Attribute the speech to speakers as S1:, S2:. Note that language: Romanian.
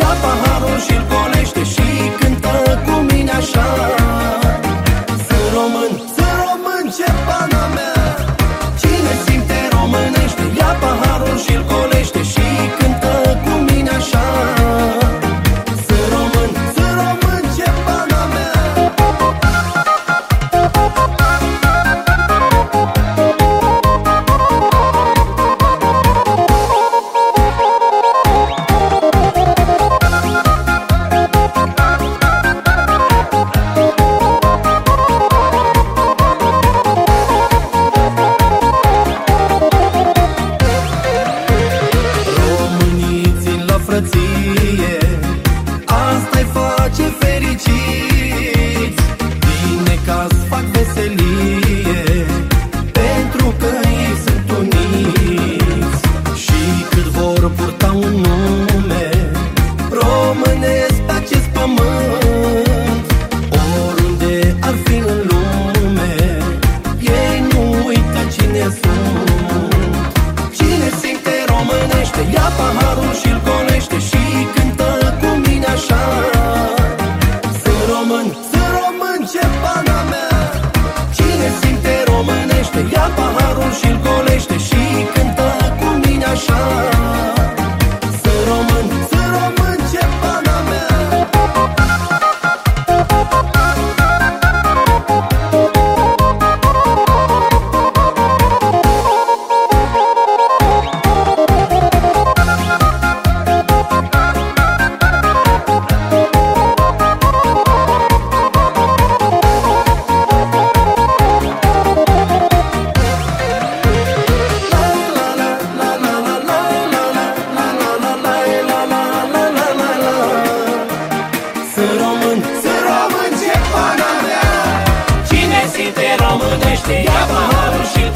S1: ia paharul și-l golește și cântă cu mine așa. Sunt român, ce pana mea. Cine simte românește, ia paharul și-l golește și cântă cu mine așa. Sunt român, ce pana mea. Asta-i face fericiți, bine ca-ți fac veselie, pentru că ei sunt uniți. Și cât vor purta un nume românesc pe acest pământ, oriunde ar fi în lume, ei nu uită cine sunt. Cine simte românește, ia paharul și-l golește și cântă cu mine așa. Sunt român, ce pana mea. Cine simte românește, ia paharul și-l golește și cântă cu mine așa. Sunt român, ce pana mea. Sunt român, ce pana mea. Cine simte românește, ia paharul și